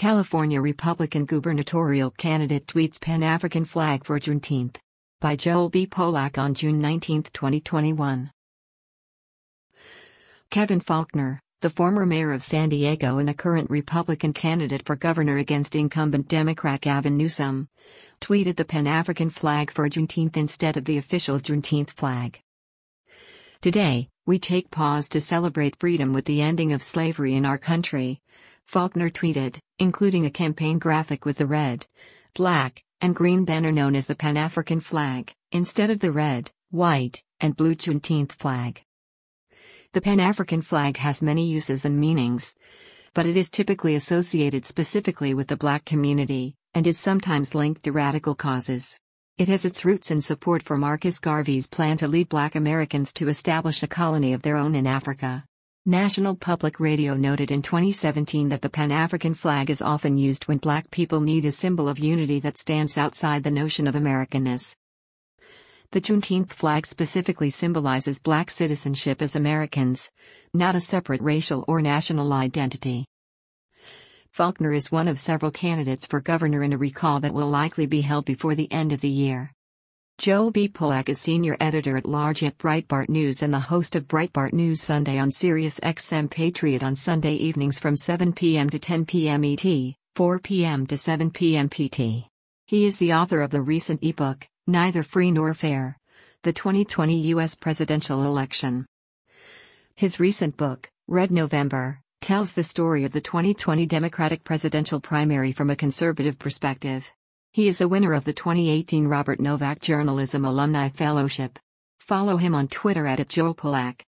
California Republican gubernatorial candidate tweets Pan-African flag for Juneteenth. By Joel B. Polak on June 19, 2021. Kevin Faulconer, the former mayor of San Diego and a current Republican candidate for governor against incumbent Democrat Gavin Newsom, tweeted the Pan-African flag for Juneteenth instead of the official Juneteenth flag. Today, we take pause to celebrate freedom with the ending of slavery in our country, Faulconer tweeted, including a campaign graphic with the red, black, and green banner known as the Pan-African flag, instead of the red, white, and blue Juneteenth flag. The Pan-African flag has many uses and meanings, but it is typically associated specifically with the Black community, and is sometimes linked to radical causes. It has its roots in support for Marcus Garvey's plan to lead Black Americans to establish a colony of their own in Africa. National Public Radio noted in 2017 that the Pan-African flag is often used when Black people need a symbol of unity that stands outside the notion of Americanness. The Juneteenth flag specifically symbolizes Black citizenship as Americans, not a separate racial or national identity. Faulconer is one of several candidates for governor in a recall that will likely be held before the end of the year. Joel B. Polak is senior editor-at-large at Breitbart News and the host of Breitbart News Sunday on Sirius XM Patriot on Sunday evenings from 7 p.m. to 10 p.m. ET, 4 p.m. to 7 p.m. PT. He is the author of the recent ebook, Neither Free Nor Fair: The 2020 U.S. Presidential Election. His recent book, Red November, tells the story of the 2020 Democratic presidential primary from a conservative perspective. He is a winner of the 2018 Robert Novak Journalism Alumni Fellowship. Follow him on Twitter @JoelPolak.